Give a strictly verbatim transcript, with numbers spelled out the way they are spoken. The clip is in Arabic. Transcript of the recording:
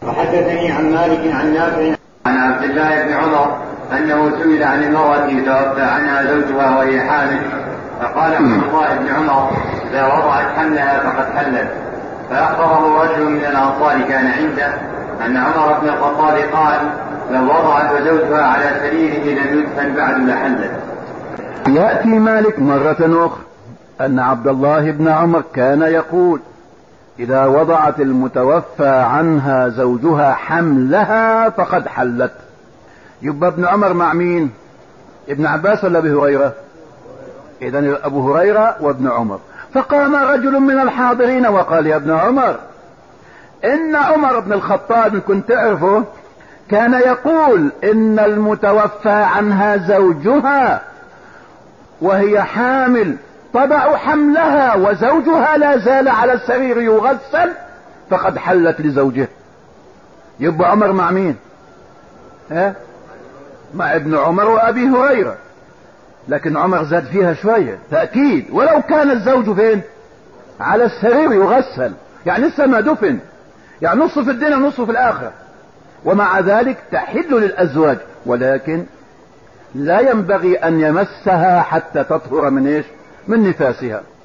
وحدثني عن مالك عن نافع عن عبد الله بن عمر أنه سئل عن المرأة توفى عنها زوجها وهي حامل، فقال عبد الله بن عمر: إذا وضعت حملها فقد حلت. فأخبره رجل من الأنصار كان عنده أن عمر بن الخطاب قال: لو وضعت وزوجها على سريره لم يدفن بعد لحلت. يأتي مالك مرة أخرى أن عبد الله بن عمر كان يقول: إذا وضعت المتوفى عنها زوجها حملها فقد حلت. يبقى ابن عمر مع مين؟ ابن عباس ولا أبي هريرة؟ إذن أبو هريرة وابن عمر. فقام رجل من الحاضرين وقال: يا ابن عمر، إن عمر بن الخطاب كنت تعرفه كان يقول إن المتوفى عنها زوجها وهي حامل تضع حملها وزوجها لا زال على السرير يغسل فقد حلت لزوجه. يبقى عمر مع مين؟ ها؟ مع ابن عمر وأبي هريرة. لكن عمر زاد فيها شوية تأكيد، ولو كان الزوج فين؟ على السرير يغسل، يعني لسه ما دفن، يعني نصف في الدنيا ونصف في الآخرة، ومع ذلك تحل للأزواج، ولكن لا ينبغي أن يمسها حتى تطهر من إيش؟ من نفاسها.